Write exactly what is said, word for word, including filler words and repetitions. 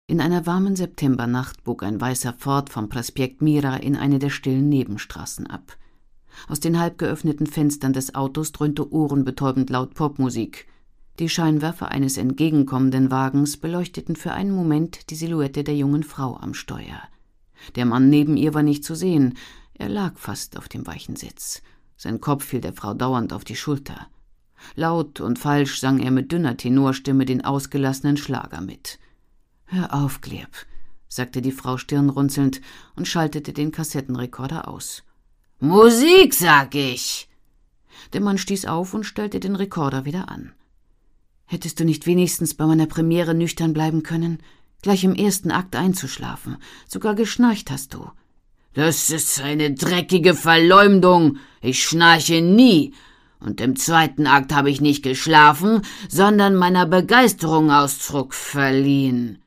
In einer warmen Septembernacht bog ein weißer Ford vom Prospekt Mira in eine der stillen Nebenstraßen ab. Aus den halb geöffneten Fenstern des Autos dröhnte ohrenbetäubend laut Popmusik. Die Scheinwerfer eines entgegenkommenden Wagens beleuchteten für einen Moment die Silhouette der jungen Frau am Steuer. Der Mann neben ihr war nicht zu sehen, er lag fast auf dem weichen Sitz. Sein Kopf fiel der Frau dauernd auf die Schulter. Laut und falsch sang er mit dünner Tenorstimme den ausgelassenen Schlager mit. »Hör auf, Gleb«, sagte die Frau stirnrunzelnd und schaltete den Kassettenrekorder aus. »Musik, sag ich!« Der Mann stieß auf und stellte den Rekorder wieder an. »Hättest du nicht wenigstens bei meiner Premiere nüchtern bleiben können? Gleich im ersten Akt einzuschlafen. Sogar geschnarcht hast du.« »Das ist eine dreckige Verleumdung. Ich schnarche nie. Und im zweiten Akt habe ich nicht geschlafen, sondern meiner Begeisterung Ausdruck verliehen.«